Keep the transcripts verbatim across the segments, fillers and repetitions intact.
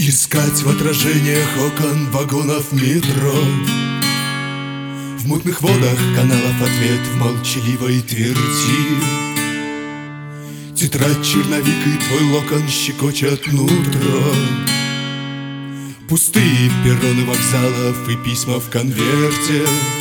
Искать в отражениях окон вагонов метро, в мутных водах каналов ответ в молчаливой тверди. Тетрадь, черновик и твой локон щекочат нутро. Пустые перроны вокзалов и письма в конверте.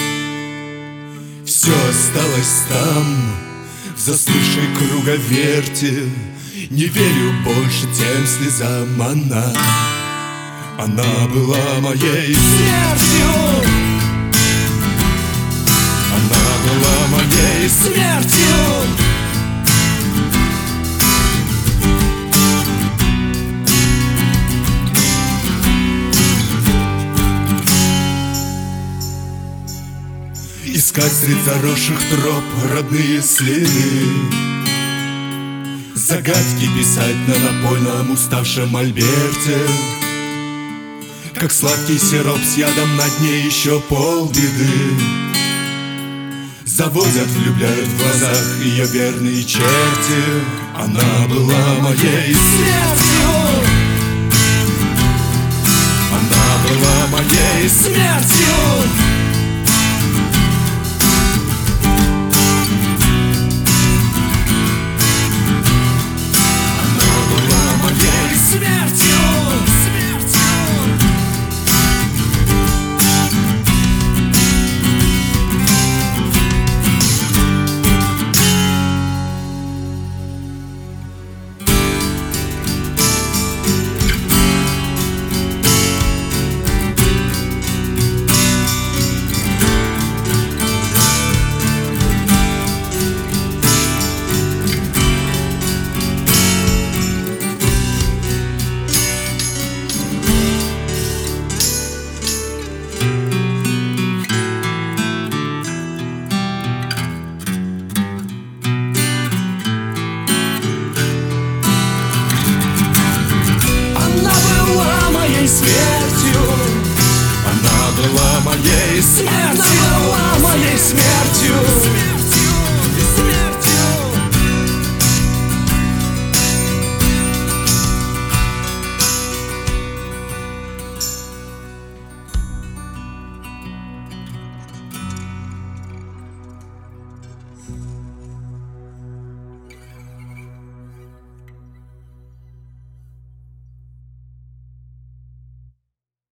Все осталось там, в застывшей круговерте. Не верю больше тем слезам, она Она была моей смертью. Она была моей смертью. Искать среди заросших троп родные следы, загадки писать на напольном уставшем мольберте. Как сладкий сироп с ядом на дне еще полбеды. Заводят, влюбляют в глазах ее верные черти. Она была моей смертью. Она была моей смертью.